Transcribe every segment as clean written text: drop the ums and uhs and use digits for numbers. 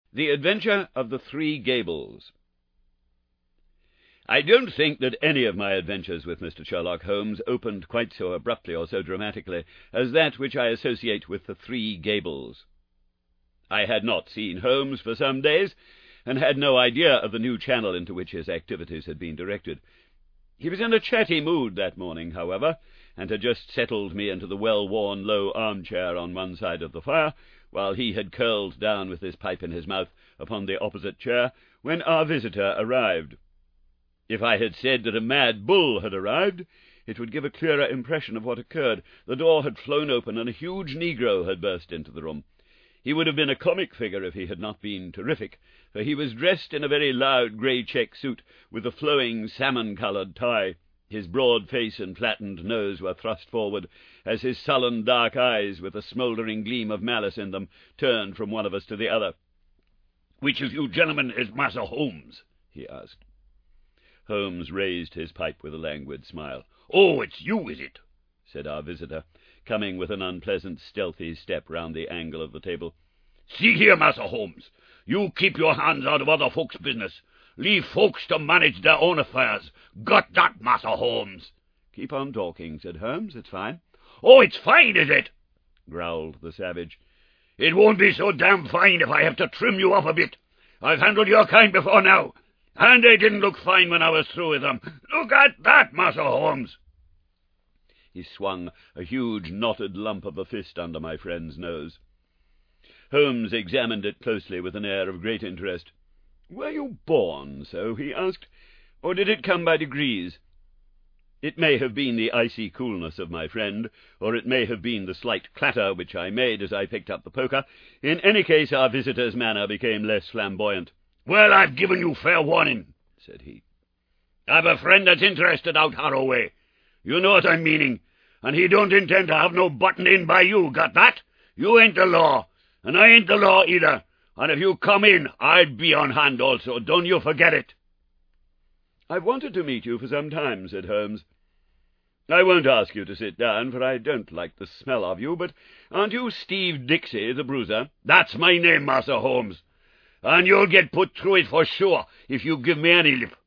The Adventure of the Three Gables. I don't think that any of my adventures with Mr. Sherlock Holmes opened quite so abruptly or so dramatically as that which I associate with the Three Gables. I had not seen Holmes for some days, and had no idea of the new channel into which his activities had been directed. He was in a chatty mood that morning, however, and had just settled me into the well-worn low armchair on one side of the fire, while he had curled down with his pipe in his mouth upon the opposite chair, when our visitor arrived. If I had said that a mad bull had arrived, it would give a clearer impression of what occurred. The door had flown open, and a huge negro had burst into the room. He would have been a comic figure if he had not been terrific, for he was dressed in a very loud grey check suit, with a flowing salmon-coloured tie. His broad face and flattened nose were thrust forward, as his sullen dark eyes, with a smouldering gleam of malice in them, turned from one of us to the other. "Which of you gentlemen is Massa Holmes?" he asked. Holmes raised his pipe with a languid smile. "Oh, it's you, is it?" said our visitor, coming with an unpleasant, stealthy step round the angle of the table. "See here, Massa Holmes, you keep your hands out of other folks' business. Leave folks to manage their own affairs. Got that, Massa Holmes?" "Keep on talking," said Holmes. "It's fine." "Oh, it's fine, is it?" growled the savage. "It won't be so damn fine if I have to trim you up a bit. I've handled your kind before now, and they didn't look fine when I was through with them. Look at that, Massa Holmes." He swung a huge knotted lump of a fist under my friend's nose. Holmes examined it closely with an air of great interest. "Were you born so?" he asked, "or did it come by degrees?" It may have been the icy coolness of my friend, or it may have been the slight clatter which I made as I picked up the poker. In any case, our visitor's manner became less flamboyant. "Well, I've given you fair warning," said he. "I've a friend that's interested out Harroway. You know what I'm meaning, and he don't intend to have no button in by you. Got that? You ain't the law, and I ain't the law either. And if you come in, I'll be on hand also. Don't you forget it." "I've wanted to meet you for some time," said Holmes. "I won't ask you to sit down, for I don't like the smell of you, but aren't you Steve Dixie, the bruiser?" "That's my name, Massa Holmes, and you'll get put through it for sure if you give me any lip."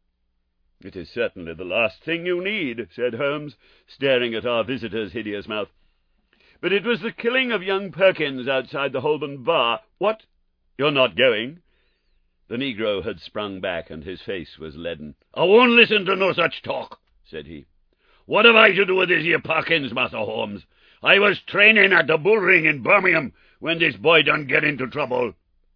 "It is certainly the last thing you need," said Holmes, staring at our visitor's hideous mouth. "But it was the killing of young Perkins outside the Holborn bar." "What? You're not going?" The negro had sprung back, and his face was leaden. "I won't listen to no such talk," said he. "What have I to do with this here Perkins, Massa Holmes? I was training at the Bull Ring in Birmingham when this boy done get into trouble."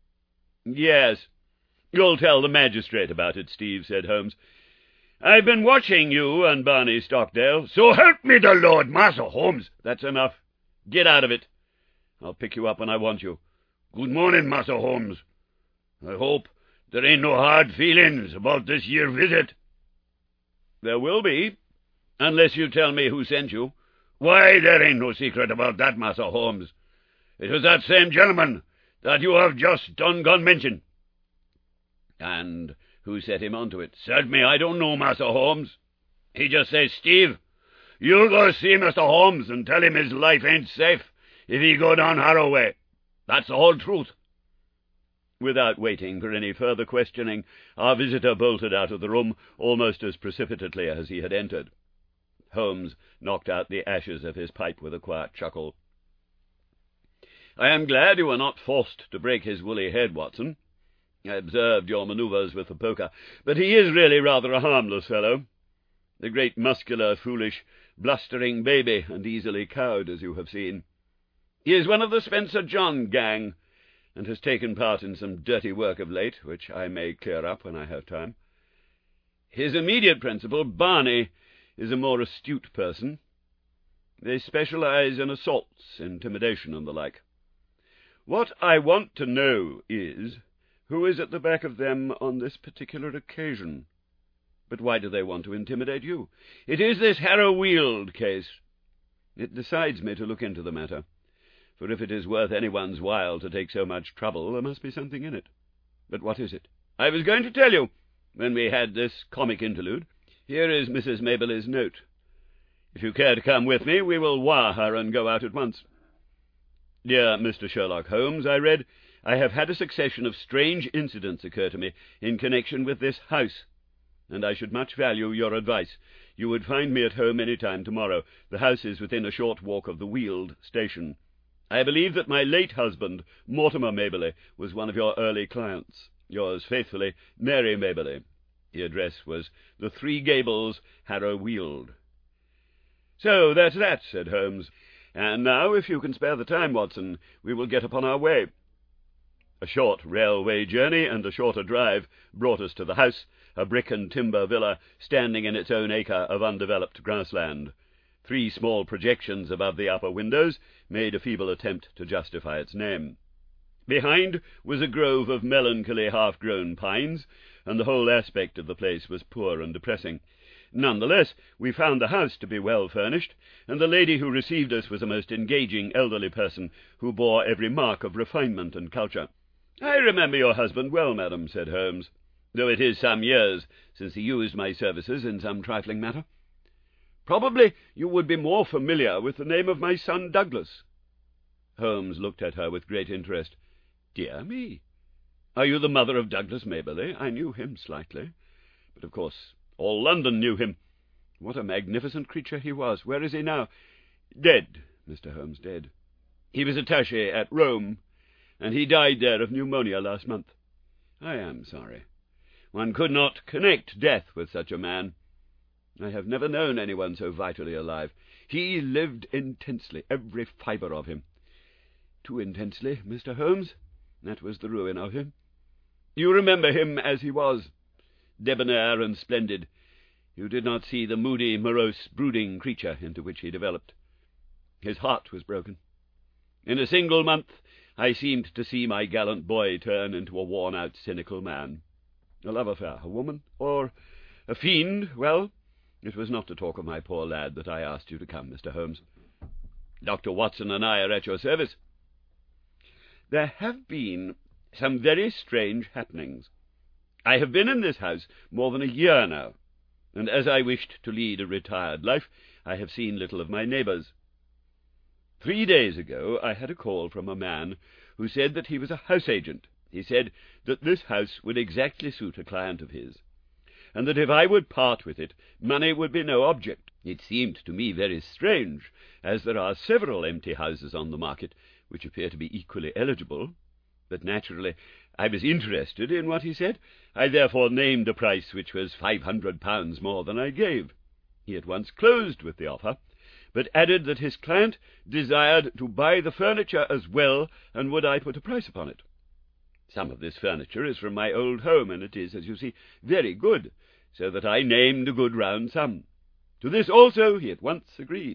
"Yes, you'll tell the magistrate about it, Steve," said Holmes. "I've been watching you and Barney Stockdale." "So help me the Lord, Massa Holmes." "That's enough. Get out of it. I'll pick you up when I want you." "Good morning, Massa Holmes. I hope there ain't no hard feelings about this here visit." "There will be, unless you tell me who sent you." "Why, there ain't no secret about that, Massa Holmes. It was that same gentleman that you have just done mention." "And who set him on to it?" "Said me, I don't know, Massa Holmes. He just says, 'Steve, you go see Mr. Holmes and tell him his life ain't safe if he go down Harroway.' That's the whole truth." Without waiting for any further questioning, our visitor bolted out of the room almost as precipitately as he had entered. Holmes knocked out the ashes of his pipe with a quiet chuckle. "I am glad you were not forced to break his woolly head, Watson. I observed your manoeuvres with the poker, but he is really rather a harmless fellow. A great muscular, foolish, blustering baby, and easily cowed, as you have seen. He is one of the Spencer John gang, and has taken part in some dirty work of late, which I may clear up when I have time. His immediate principal, Barney, is a more astute person. They specialize in assaults, intimidation, and the like. What I want to know is, who is at the back of them on this particular occasion? But why do they want to intimidate you?" "It is this Harrow Weald case. It decides me to look into the matter. For if it is worth anyone's while to take so much trouble, there must be something in it. But what is it?" "I was going to tell you, when we had this comic interlude. Here is Mrs. Maberly's note. If you care to come with me, we will wire her and go out at once." "Dear Mr. Sherlock Holmes," I read, "I have had a succession of strange incidents occur to me in connection with this house, and I should much value your advice. You would find me at home any time tomorrow. The house is within a short walk of the Weald station. I believe that my late husband, Mortimer Maberley, was one of your early clients. Yours faithfully, Mary Maberley." The address was the Three Gables, Harrow Weald. "So that's that," said Holmes. "And now, if you can spare the time, Watson, we will get upon our way." A short railway journey and a shorter drive brought us to the house, a brick and timber villa standing in its own acre of undeveloped grassland. 3 small projections above the upper windows made a feeble attempt to justify its name. Behind was a grove of melancholy half-grown pines, and the whole aspect of the place was poor and depressing. None the less, we found the house to be well furnished, and the lady who received us was a most engaging elderly person who bore every mark of refinement and culture. "I remember your husband well, madam," said Holmes, "though it is some years since he used my services in some trifling matter. Probably you would be more familiar with the name of my son Douglas." Holmes looked at her with great interest. "Dear me! Are you the mother of Douglas Maberley? I knew him slightly, but of course all London knew him. What a magnificent creature he was! Where is he now?" "Dead, Mr. Holmes, dead. He was attaché at Rome, and he died there of pneumonia last month." "I am sorry. One could not connect death with such a man. I have never known anyone so vitally alive. He lived intensely, every fibre of him. Too intensely, Mr. Holmes. That was the ruin of him. You remember him as he was, debonair and splendid. You did not see the moody, morose, brooding creature into which he developed. His heart was broken. In a single month I seemed to see my gallant boy turn into a worn-out, cynical man. A love affair, a woman, or a fiend? Well, it was not to talk of my poor lad that I asked you to come, Mr. Holmes. Dr. Watson and I are at your service." "There have been some very strange happenings. I have been in this house more than a year now, and as I wished to lead a retired life, I have seen little of my neighbours. 3 days ago I had a call from a man who said that he was a house agent. He said that this house would exactly suit a client of his, and that if I would part with it, money would be no object. It seemed to me very strange, as there are several empty houses on the market which appear to be equally eligible, but naturally I was interested in what he said. I therefore named a price which was £500 more than I gave. He at once closed with the offer, but added that his client desired to buy the furniture as well, and would I put a price upon it. Some of this furniture is from my old home, and it is, as you see, very good, so that I named a good round sum. To this also he at once agreed.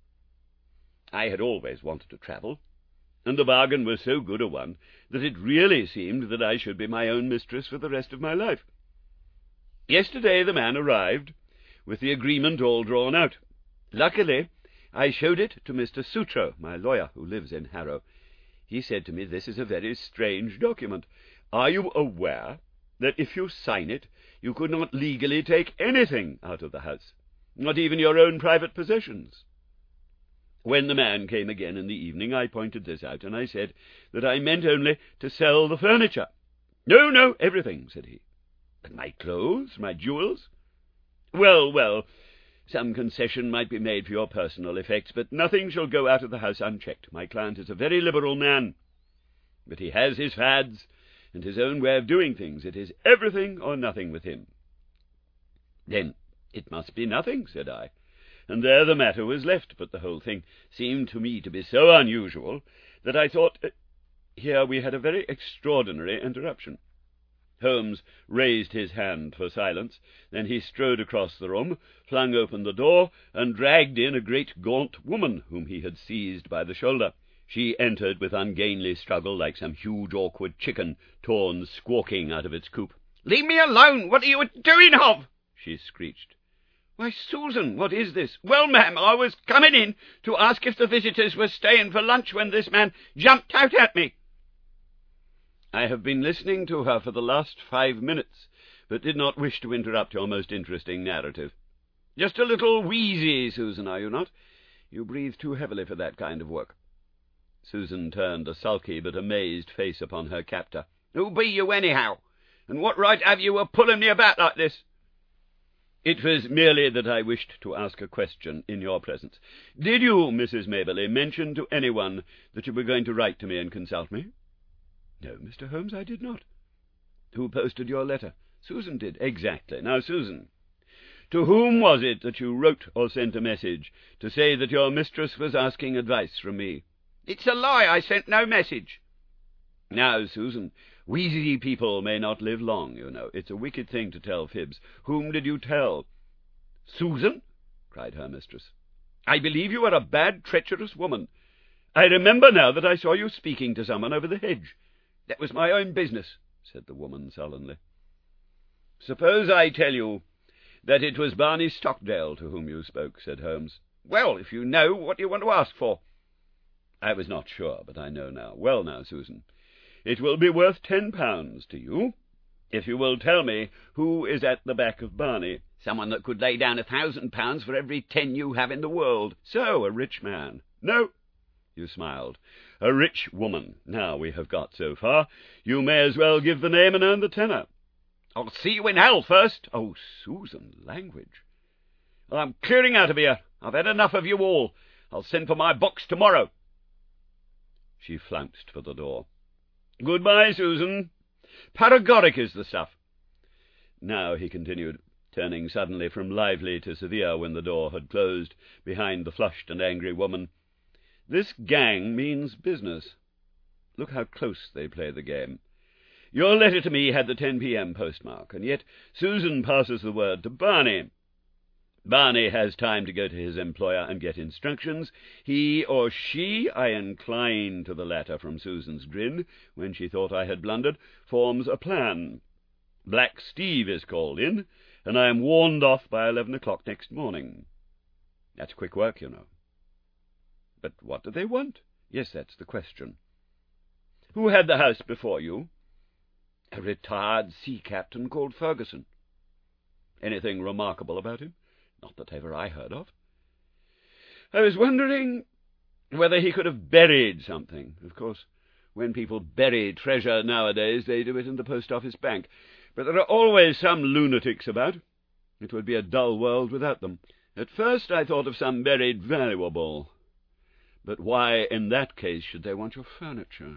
I had always wanted to travel, and the bargain was so good a one that it really seemed that I should be my own mistress for the rest of my life. Yesterday the man arrived, with the agreement all drawn out. Luckily, I showed it to Mr. Sutro, my lawyer, who lives in Harrow. He said to me, 'This is a very strange document. Are you aware that if you sign it, you could not legally take anything out of the house, not even your own private possessions?' When the man came again in the evening, I pointed this out, and I said that I meant only to sell the furniture. 'No, no, everything,' said he. 'But my clothes, my jewels?' 'Well, well, some concession might be made for your personal effects, but nothing shall go out of the house unchecked. My client is a very liberal man, but he has his fads and his own way of doing things. It is everything or nothing with him.' 'Then it must be nothing,' said I, and there the matter was left. But the whole thing seemed to me to be so unusual that I thought—" Here we had a very extraordinary interruption. Holmes raised his hand for silence. Then he strode across the room, flung open the door, and dragged in a great gaunt woman whom he had seized by the shoulder. She entered with ungainly struggle, like some huge awkward chicken torn squawking out of its coop. "Leave me alone! What are you doing of?" she screeched. "Why, Susan, what is this?" "Well, ma'am, I was coming in to ask if the visitors were staying for lunch when this man jumped out at me." I have been listening to her for the last 5 minutes, but did not wish to interrupt your most interesting narrative. Just a little wheezy, Susan, are you not? You breathe too heavily for that kind of work." Susan turned a sulky but amazed face upon her captor. "Who be you, anyhow? And what right have you of pulling me about like this?" "It was merely that I wished to ask a question in your presence. Did you, Mrs. Maberly, mention to anyone that you were going to write to me and consult me?" "No, Mr. Holmes, I did not." "Who posted your letter?" "Susan did." "Exactly. Now, Susan, to whom was it that you wrote or sent a message to say that your mistress was asking advice from me?" "It's a lie. I sent no message." "Now, Susan, wheezy people may not live long, you know. It's a wicked thing to tell fibs. Whom did you tell?" "Susan," cried her mistress, "I believe you are a bad, treacherous woman. I remember now that I saw you speaking to someone over the hedge." "That was my own business," said the woman sullenly. "Suppose I tell you that it was Barney Stockdale to whom you spoke," said Holmes. "Well, if you know, what do you want to ask for?" "I was not sure, but I know now. Well, now, Susan, it will be worth £10 to you if you will tell me who is at the back of Barney." "Someone that could lay down £1,000 for every 10 you have in the world." "So, a rich man." "No." You smiled. "A rich woman. Now we have got so far, you may as well give the name and earn the tenner." "I'll see you in hell first." "Oh, Susan, language." "I'm clearing out of here. I've had enough of you all. I'll send for my box tomorrow." She flounced for the door. "Goodbye, Susan. Paregoric is the stuff." "Now," he continued, turning suddenly from lively to severe when the door had closed behind the flushed and angry woman, "this gang means business. Look how close they play the game. Your letter to me had the 10 p.m. postmark, and yet Susan passes the word to Barney. Barney has time to go to his employer and get instructions. He or she, I incline to the latter from Susan's grin when she thought I had blundered, forms a plan. Black Steve is called in, and I am warned off by 11 o'clock next morning. That's quick work, you know." "But what do they want?" "Yes, that's the question." "Who had the house before you?" "A retired sea captain called Ferguson." "Anything remarkable about him?" "Not that ever I heard of." "I was wondering whether he could have buried something. Of course, when people bury treasure nowadays, they do it in the post office bank. But there are always some lunatics about. It would be a dull world without them. At first I thought of some buried valuable. But why, in that case, should they want your furniture?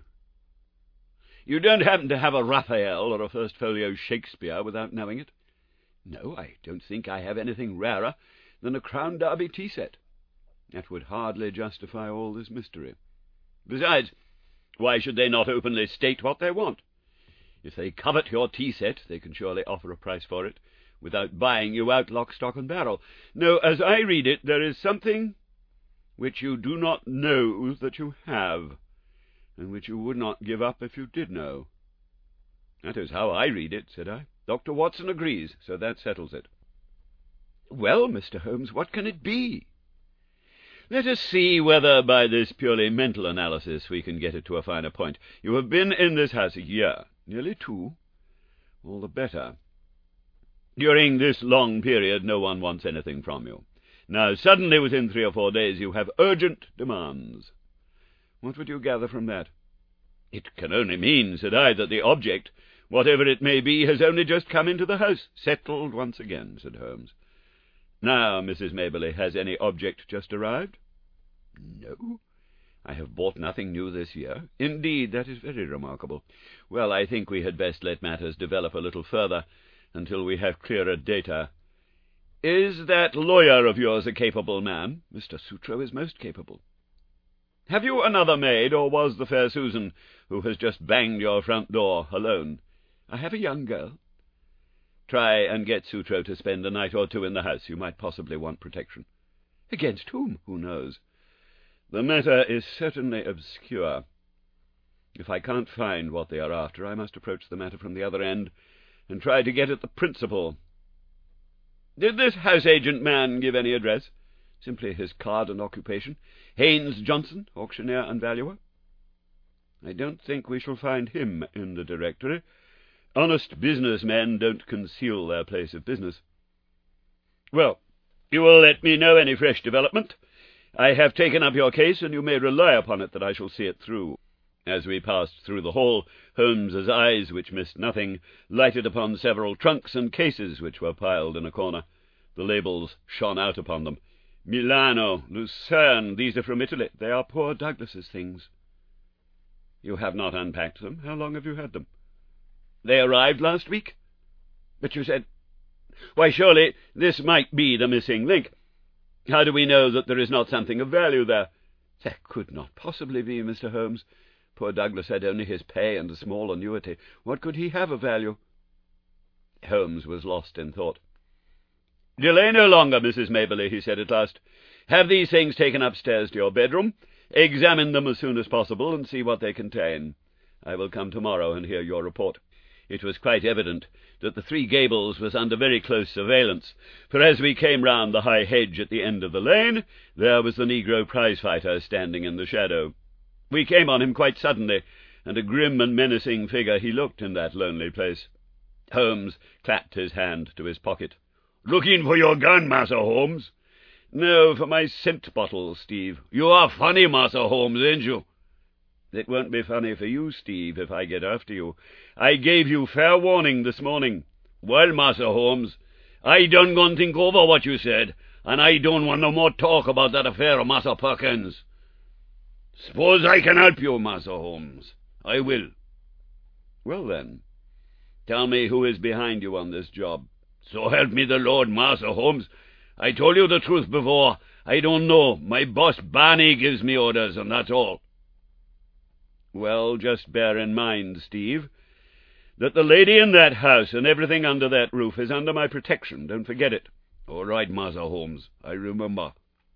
You don't happen to have a Raphael or a First Folio Shakespeare without knowing it?" "No, I don't think I have anything rarer than a Crown Derby tea set." "That would hardly justify all this mystery. Besides, why should they not openly state what they want? If they covet your tea set, they can surely offer a price for it, without buying you out lock, stock, and barrel. No, as I read it, there is something which you do not know that you have, and which you would not give up if you did know." "That is how I read it," said I. "Dr. Watson agrees, so that settles it." "Well, Mr. Holmes, what can it be?" "Let us see whether by this purely mental analysis we can get it to a finer point. You have been in this house a year, nearly 2. All the better. During this long period no one wants anything from you. Now suddenly within 3 or 4 days you have urgent demands. What would you gather from that?" "It can only mean," said I, "that the object, whatever it may be, has only just come into the house." "Settled once again," said Holmes. "Now, Mrs. Maberly, has any object just arrived?" "No, I have bought nothing new this year." "Indeed, that is very remarkable. Well, I think we had best let matters develop a little further until we have clearer data. Is that lawyer of yours a capable man?" "Mr. Sutro is most capable." "Have you another maid, or was the fair Susan, who has just banged your front door, alone?" "I have a young girl." "Try and get Sutro to spend a night or 2 in the house. You might possibly want protection." "Against whom?" "Who knows? The matter is certainly obscure. If I can't find what they are after, I must approach the matter from the other end, and try to get at the principal." "Did this house-agent man give any address?" "Simply his card and occupation. Haynes Johnson, auctioneer and valuer." "I don't think we shall find him in the directory. Honest business men don't conceal their place of business." "Well, you will let me know any fresh development, I have taken up your case, and you may rely upon it that I shall see it through." As we passed through the hall, Holmes's eyes, which missed nothing, lighted upon several trunks and cases which were piled in a corner. The labels shone out upon them. "Milano, Lucerne, these are from Italy. They are poor Douglas's things." "You have not unpacked them. How long have you had them?" "They arrived last week." "But you said—" "Why, surely this might be the missing link. How do we know that there is not something of value there?" "That could not possibly be, Mr. Holmes. Poor Douglas had only his pay and a small annuity. What could he have of value?" Holmes was lost in thought. "Delay no longer, Mrs. Maberly," he said at last. "Have these things taken upstairs to your bedroom. Examine them as soon as possible, and see what they contain. I will come tomorrow and hear your report." It was quite evident that the Three Gables was under very close surveillance, for as we came round the high hedge at the end of the lane, there was the negro prize-fighter standing in the shadow. We came on him quite suddenly, and a grim and menacing figure he looked in that lonely place. Holmes clapped his hand to his pocket. "Looking for your gun, Massa Holmes?" "No, for my scent bottle, Steve." "You are funny, Massa Holmes, ain't you?" "It won't be funny for you, Steve, if I get after you. I gave you fair warning this morning." "Well, Massa Holmes, I done gone think over what you said, and I don't want no more talk about that affair of Massa Perkins. Suppose I can help you, Massa Holmes. I will." "Well, then, tell me who is behind you on this job." "So help me the Lord, Massa Holmes, I told you the truth before. I don't know. My boss Barney gives me orders, and that's all." "Well, just bear in mind, Steve, that the lady in that house and everything under that roof is under my protection. Don't forget it." "All right, Massa Holmes, I remember."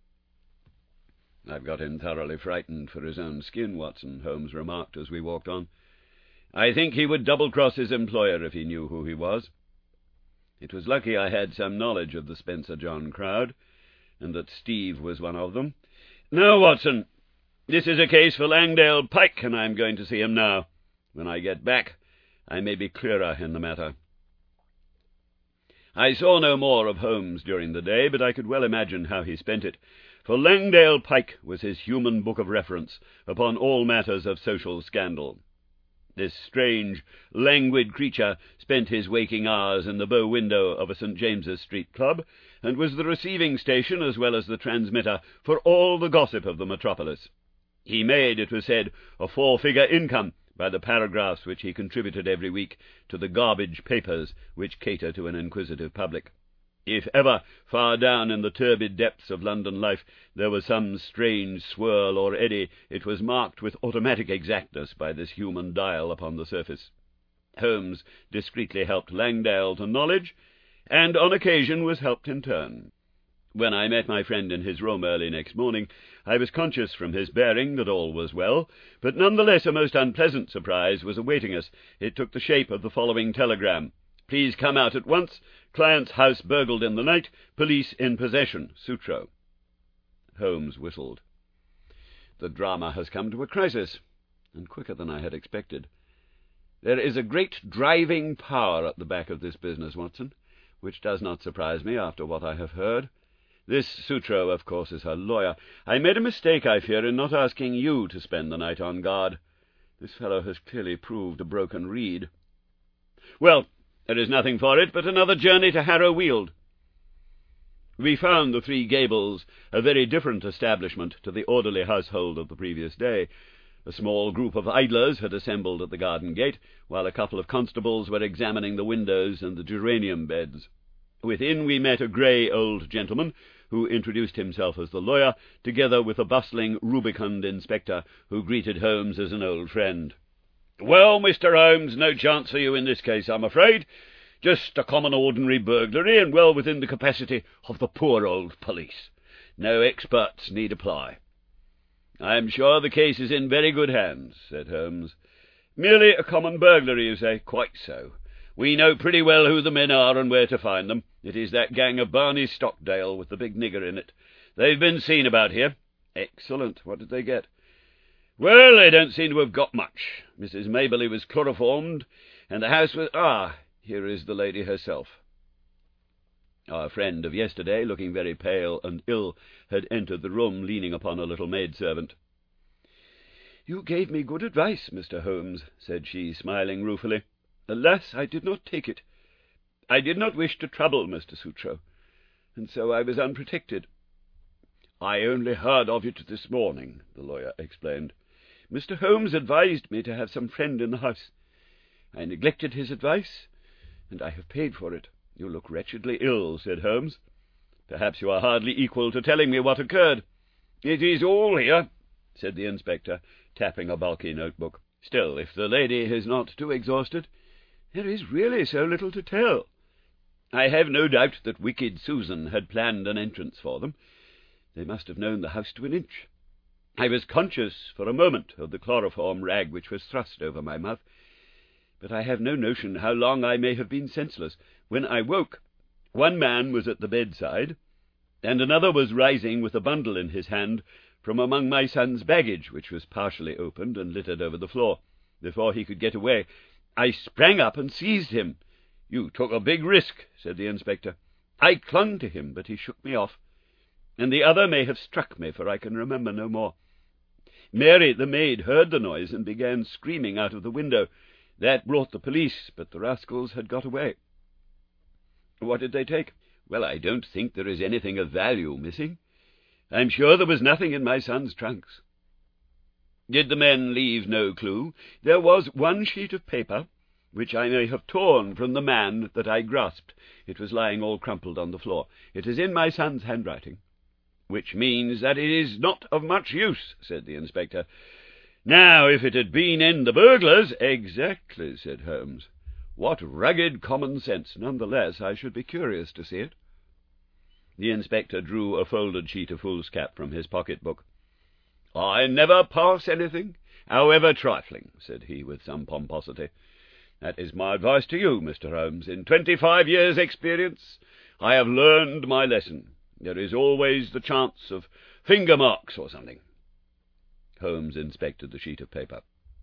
"I've got him thoroughly frightened for his own skin, Watson," Holmes remarked as we walked on. "I think he would double-cross his employer if he knew who he was." It was lucky I had some knowledge of the Spencer John crowd, and that Steve was one of them. "Now, Watson, this is a case for Langdale Pike, and I am going to see him now. When I get back, I may be clearer in the matter." I saw no more of Holmes during the day, but I could well imagine how he spent it, for Langdale Pike was his human book of reference upon all matters of social scandal. This strange, languid creature spent his waking hours in the bow window of a St. James's Street club, and was the receiving station as well as the transmitter for all the gossip of the metropolis. He made, it was said, a 4-figure income by the paragraphs which he contributed every week to the garbage papers which cater to an inquisitive public. If ever, far down in the turbid depths of London life, there was some strange swirl or eddy, it was marked with automatic exactness by this human dial upon the surface. Holmes discreetly helped Langdale to knowledge, and on occasion was helped in turn. When I met my friend in his room early next morning, I was conscious from his bearing that all was well, but none the less a most unpleasant surprise was awaiting us. It took the shape of the following telegram: "Please come out at once. Client's house burgled in the night. Police in possession. Sutro." Holmes whistled. "The drama has come to a crisis, and quicker than I had expected. There is a great driving power at the back of this business, Watson, which does not surprise me after what I have heard. This Sutro, of course, is her lawyer. I made a mistake, I fear, in not asking you to spend the night on guard. This fellow has clearly proved a broken reed. Well, there is nothing for it but another journey to Harrow Weald." We found the Three Gables a very different establishment to the orderly household of the previous day. A small group of idlers had assembled at the garden gate, while a couple of constables were examining the windows and the geranium beds. Within we met a grey old gentleman, who introduced himself as the lawyer, together with a bustling, rubicund inspector, who greeted Holmes as an old friend. "Well, Mr. Holmes, no chance for you in this case, I'm afraid. Just a common ordinary burglary, and well within the capacity of the poor old police. No experts need apply." "I am sure the case is in very good hands," said Holmes. "Merely a common burglary, you say?" "Quite so. We know pretty well who the men are and where to find them. It is that gang of Barney Stockdale with the big nigger in it. They've been seen about here." "Excellent. What did they get?" "Well, they don't seem to have got much. Mrs. Maberly was chloroformed, and the house was— here is the lady herself." Our friend of yesterday, looking very pale and ill, had entered the room, leaning upon a little maid-servant. "You gave me good advice, Mr. Holmes," said she, smiling ruefully. "Alas, I did not take it. I did not wish to trouble Mr. Sutro, and so I was unprotected." "I only heard of it this morning," the lawyer explained. "Mr. Holmes advised me to have some friend in the house. I neglected his advice, and I have paid for it." "You look wretchedly ill," said Holmes. "Perhaps you are hardly equal to telling me what occurred." "It is all here," said the inspector, tapping a bulky notebook. "Still, if the lady is not too exhausted—" "There is really so little to tell. I have no doubt that wicked Susan had planned an entrance for them. They must have known the house to an inch. I was conscious for a moment of the chloroform rag which was thrust over my mouth, but I have no notion how long I may have been senseless. When I woke, one man was at the bedside, and another was rising with a bundle in his hand from among my son's baggage, which was partially opened and littered over the floor. Before he could get away, I sprang up and seized him." "You took a big risk," said the inspector. "I clung to him, but he shook me off, and the other may have struck me, for I can remember no more. Mary, the maid, heard the noise and began screaming out of the window. That brought the police, but the rascals had got away." "What did they take?" "Well, I don't think there is anything of value missing. I'm sure there was nothing in my son's trunks." "Did the men leave no clue?" "There was one sheet of paper, which I may have torn from the man that I grasped. It was lying all crumpled on the floor. It is in my son's handwriting." "Which means that it is not of much use," said the inspector. "Now, if it had been in the burglars—" "Exactly," said Holmes. "What rugged common sense! None the less, I should be curious to see it." The inspector drew a folded sheet of foolscap from his pocket-book. "I never pass anything, however trifling," said he with some pomposity. "That is my advice to you, Mr. Holmes. In 25 years' experience I have learned my lesson. There is always the chance of finger marks or something." Holmes inspected the sheet of paper.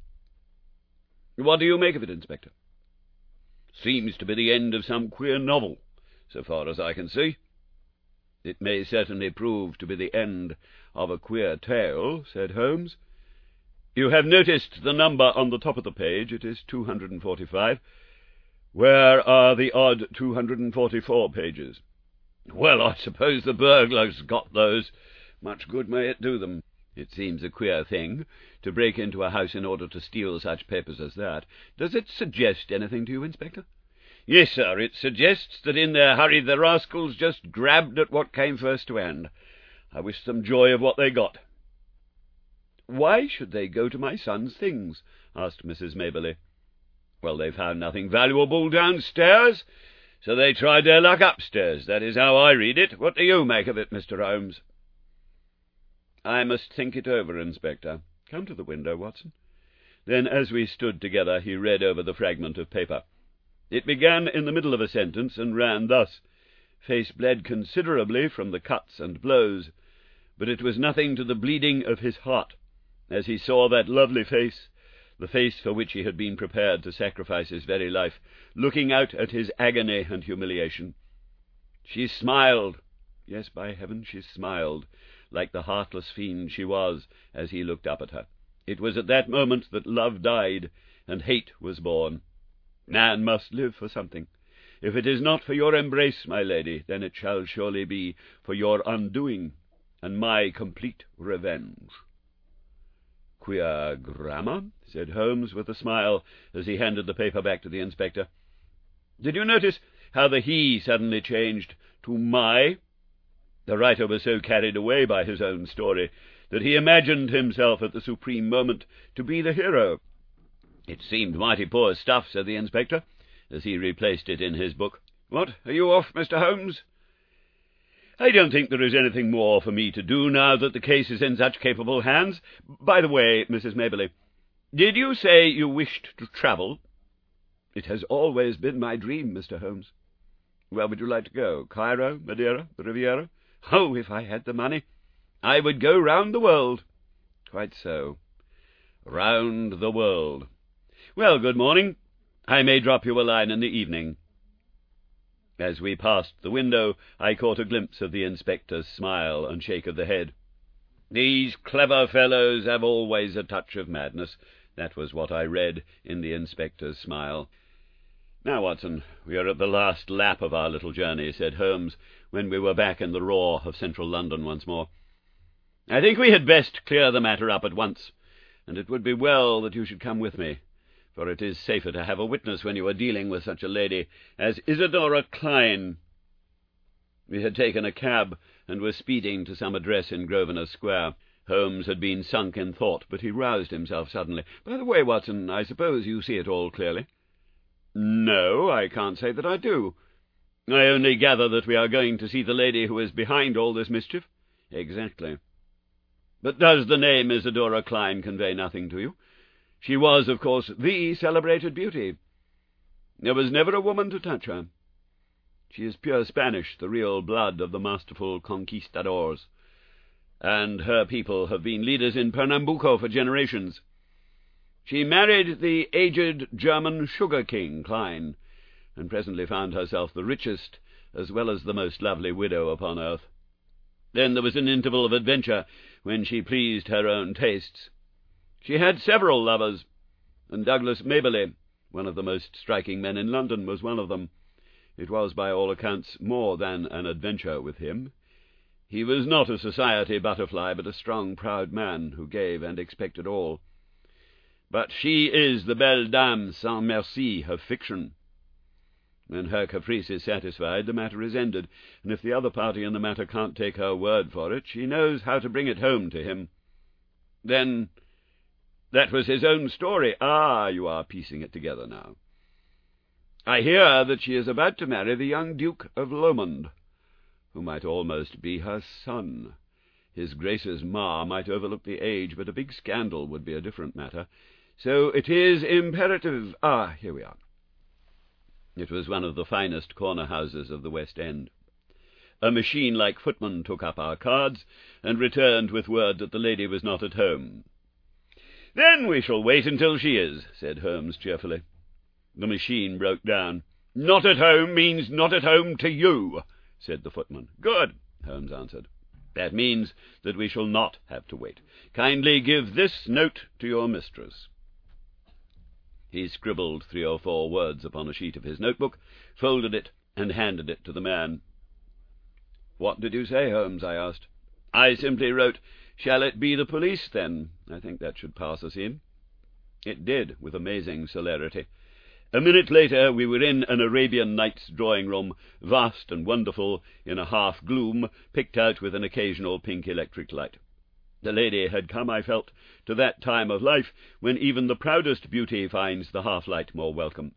"What do you make of it, Inspector?" "Seems to be the end of some queer novel, so far as I can see." "It may certainly prove to be the end of a queer tale," said Holmes. "You have noticed the number on the top of the page. It is 245. Where are the odd 244 pages?" "Well, I suppose the burglars got those. Much good may it do them. It seems a queer thing to break into a house in order to steal such papers as that. Does it suggest anything to you, Inspector?" "Yes, sir. It suggests that in their hurry the rascals just grabbed at what came first to hand. I wish them joy of what they got." "Why should they go to my son's things?" asked Mrs. Maberly. "Well, they found nothing valuable downstairs, so they tried their luck upstairs. That is how I read it. What do you make of it, Mr. Holmes?" "I must think it over, Inspector. Come to the window, Watson." Then, as we stood together, he read over the fragment of paper. It began in the middle of a sentence, and ran thus: "Face bled considerably from the cuts and blows, but it was nothing to the bleeding of his heart, as he saw that lovely face, the face for which he had been prepared to sacrifice his very life, looking out at his agony and humiliation. She smiled, yes, by heaven, she smiled, like the heartless fiend she was, as he looked up at her. It was at that moment that love died and hate was born. Man must live for something. If it is not for your embrace, my lady, then it shall surely be for your undoing and my complete revenge." "Queer grammar," said Holmes with a smile, as he handed the paper back to the inspector. "Did you notice how the he suddenly changed to my? The writer was so carried away by his own story that he imagined himself at the supreme moment to be the hero." "It seemed mighty poor stuff," said the inspector, as he replaced it in his book. "What, are you off, Mr. Holmes?" "I don't think there is anything more for me to do now that the case is in such capable hands. By the way, Mrs. Maberly, did you say you wished to travel?" "It has always been my dream, Mr. Holmes." "Where would you like to go? Cairo, Madeira, the Riviera?" "Oh, if I had the money, I would go round the world." "Quite so. Round the world. Well, good morning. I may drop you a line in the evening." As we passed the window, I caught a glimpse of the inspector's smile and shake of the head. "These clever fellows have always a touch of madness." That was what I read in the inspector's smile. "Now, Watson, we are at the last lap of our little journey," said Holmes, when we were back in the roar of central London once more. "I think we had best clear the matter up at once, and it would be well that you should come with me, for it is safer to have a witness when you are dealing with such a lady as Isadora Klein." We had taken a cab and were speeding to some address in Grosvenor Square. Holmes had been sunk in thought, but he roused himself suddenly. "By the way, Watson, I suppose you see it all clearly?" "No, I can't say that I do. I only gather that we are going to see the lady who is behind all this mischief." "Exactly. But does the name Isadora Klein convey nothing to you? She was, of course, the celebrated beauty. There was never a woman to touch her. She is pure Spanish, the real blood of the masterful conquistadors, and her people have been leaders in Pernambuco for generations. She married the aged German sugar king, Klein, and presently found herself the richest as well as the most lovely widow upon earth. Then there was an interval of adventure when she pleased her own tastes. She had several lovers, and Douglas Maberly, one of the most striking men in London, was one of them. It was, by all accounts, more than an adventure with him. He was not a society butterfly, but a strong, proud man who gave and expected all. But she is the belle dame sans merci of fiction. When her caprice is satisfied, the matter is ended, and if the other party in the matter can't take her word for it, she knows how to bring it home to him. Then that was his own story. Ah, you are piecing it together now. I hear that she is about to marry the young Duke of Lomond, who might almost be her son. His Grace's ma might overlook the age, but a big scandal would be a different matter. So it is imperative— Ah, here we are. It was one of the finest corner houses of the West End. A machine-like footman took up our cards, and returned with word that the lady was not at home. "Then we shall wait until she is," said Holmes cheerfully. The machine broke down. "Not at home means not at home to you," said the footman. "Good," Holmes answered. "That means that we shall not have to wait. Kindly give this note to your mistress." He scribbled 3 or 4 words upon a sheet of his notebook, folded it, and handed it to the man. "What did you say, Holmes?" I asked. "I simply wrote, 'Shall it be the police, then?' I think that should pass us in." It did, with amazing celerity. A minute later we were in an Arabian Nights drawing-room, vast and wonderful, in a half-gloom, picked out with an occasional pink electric light. The lady had come, I felt, to that time of life when even the proudest beauty finds the half-light more welcome.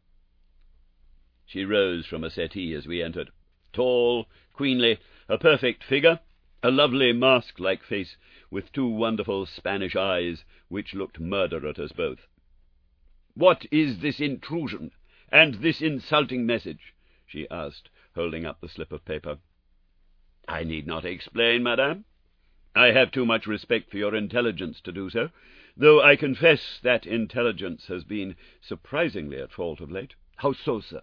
She rose from a settee as we entered. Tall, queenly, a perfect figure, a lovely mask-like face, with 2 wonderful Spanish eyes, which looked murder at us both. "What is this intrusion, and this insulting message?" she asked, holding up the slip of paper. "I need not explain, madame. I have too much respect for your intelligence to do so, though I confess that intelligence has been surprisingly at fault of late." "How so, sir?"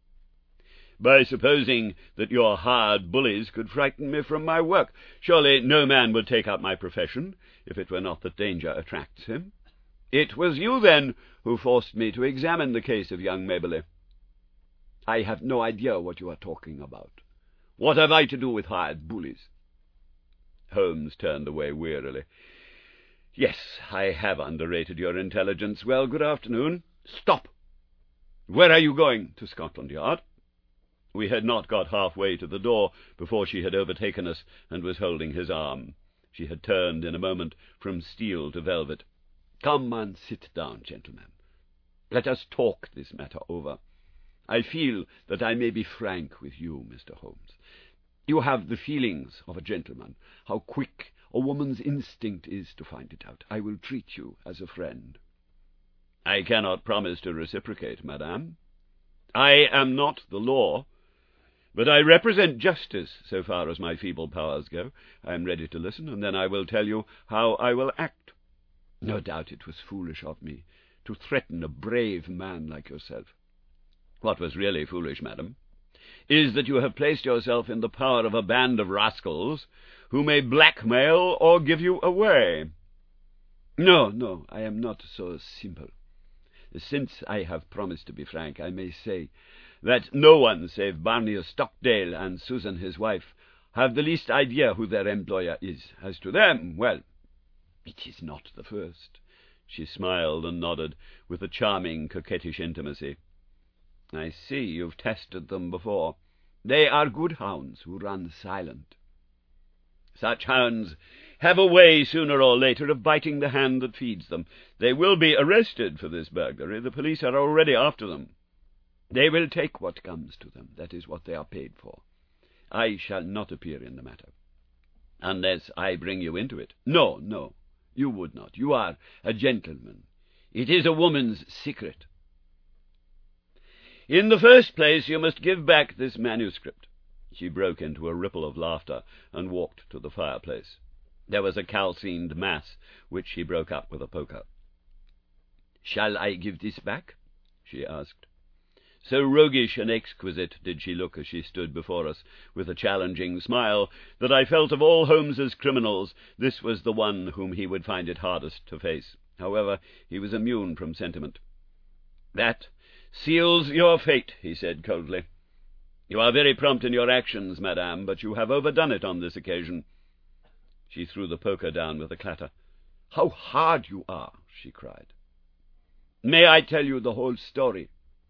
"By supposing that your hired bullies could frighten me from my work. Surely no man would take up my profession if it were not that danger attracts him. It was you, then, who forced me to examine the case of young Maberly." "I have no idea what you are talking about. What have I to do with hired bullies?" Holmes turned away wearily. "Yes, I have underrated your intelligence. Well, good afternoon." "Stop! Where are you going?" "To Scotland Yard." We had not got half-way to the door before she had overtaken us and was holding his arm. She had turned in a moment from steel to velvet. "Come and sit down, gentlemen. Let us talk this matter over. I feel that I may be frank with you, Mr. Holmes. You have the feelings of a gentleman. How quick a woman's instinct is to find it out. I will treat you as a friend." "I cannot promise to reciprocate, madame. I am not the law, but I represent justice so far as my feeble powers go. I am ready to listen, and then I will tell you how I will act." "No doubt it was foolish of me to threaten a brave man like yourself." "What was really foolish, madam, is that you have placed yourself in the power of a band of rascals who may blackmail or give you away. No, I am not so simple. Since I have promised to be frank, I may say that no one save Barney Stockdale and Susan his wife have the least idea who their employer is. As to them, well, it is not the first." She smiled and nodded with a charming coquettish intimacy. "I see you've tested them before. They are good hounds who run silent. Such hounds have a way sooner or later of biting the hand that feeds them. They will be arrested for this burglary. The police are already after them. They will take what comes to them. That is what they are paid for. I shall not appear in the matter, unless I bring you into it. No, you would not. You are a gentleman. It is a woman's secret. In the first place, you must give back this manuscript." She broke into a ripple of laughter and walked to the fireplace. There was a calcined mass, which she broke up with a poker. "Shall I give this back?" she asked. So roguish and exquisite did she look as she stood before us, with a challenging smile, that I felt of all Holmes's criminals this was the one whom he would find it hardest to face. However, he was immune from sentiment. "That seals your fate," he said coldly. "You are very prompt in your actions, madame, but you have overdone it on this occasion." She threw the poker down with a clatter. "How hard you are!" she cried. "May I tell you the whole story?"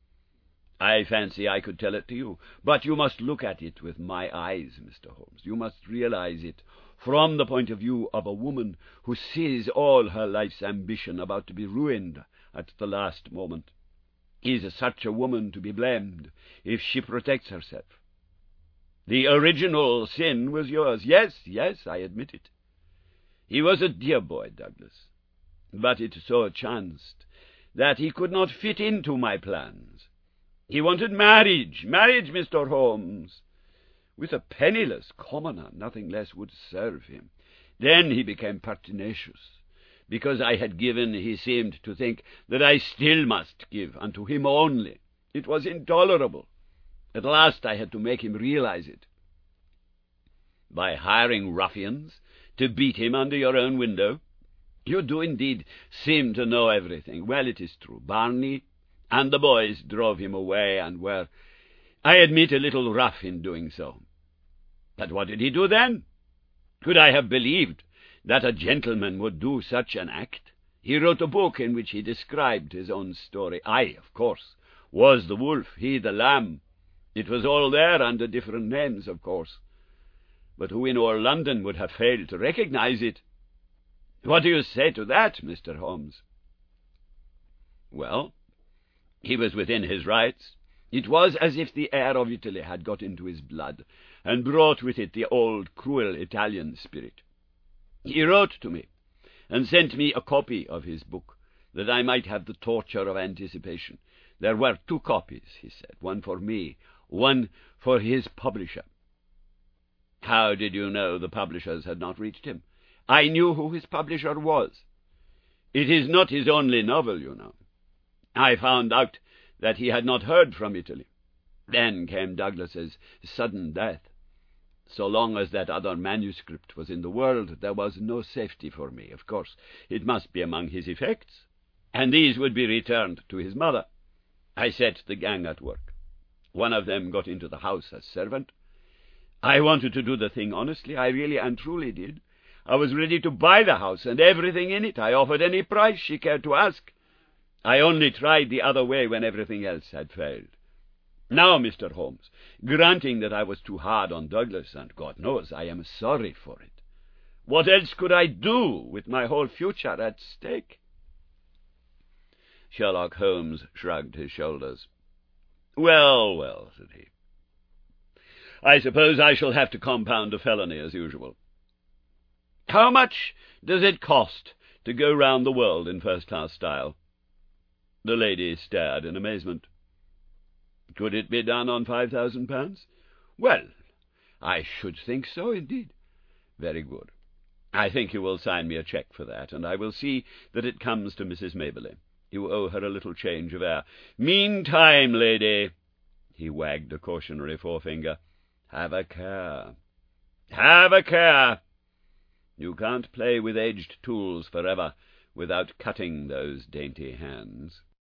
"I fancy I could tell it to you, but you must look at it with my eyes, Mr. Holmes. You must realize it from the point of view of a woman who sees all her life's ambition about to be ruined at the last moment. Is such a woman to be blamed if she protects herself? The original sin was yours. Yes, I admit it. He was a dear boy, Douglas, but it so chanced that he could not fit into my plans. He wanted marriage, Mr. Holmes. With a penniless commoner, nothing less would serve him. Then he became pertinacious. Because I had given, he seemed to think that I still must give, and to him only. It was intolerable. At last I had to make him realize it. By hiring ruffians to beat him under your own window. You do indeed seem to know everything. Well, it is true. Barney and the boys drove him away and were, I admit, a little rough in doing so. But what did he do then? Could I have believed that a gentleman would do such an act? He wrote a book in which he described his own story. I, of course, was the wolf, he the lamb. It was all there under different names, of course. But who in all London would have failed to recognize it? What do you say to that, Mr. Holmes? Well, he was within his rights. It was as if the air of Italy had got into his blood, and brought with it the old cruel Italian spirit. He wrote to me, and sent me a copy of his book, that I might have the torture of anticipation. There were 2 copies, he said, one for me, one for his publisher. How did you know the publishers had not reached him? I knew who his publisher was. It is not his only novel, you know. I found out that he had not heard from Italy. Then came Douglas's sudden death. So long as that other manuscript was in the world, there was no safety for me. Of course, it must be among his effects, and these would be returned to his mother. I set the gang at work. One of them got into the house as servant. I wanted to do the thing honestly. I really and truly did. I was ready to buy the house and everything in it. I offered any price she cared to ask. I only tried the other way when everything else had failed. Now, Mr. Holmes, granting that I was too hard on Douglas, and God knows I am sorry for it, what else could I do with my whole future at stake? Sherlock Holmes shrugged his shoulders. Well, said he, I suppose I shall have to compound a felony as usual. How much does it cost to go round the world in first-class style? The lady stared in amazement. Could it be done on £5,000? Well, I should think so, indeed. Very good. I think you will sign me a cheque for that, and I will see that it comes to Mrs. Maberly. You owe her a little change of air. Meantime, lady, He wagged a cautionary forefinger. "Have a care. Have a care! You can't play with edged tools forever without cutting those dainty hands."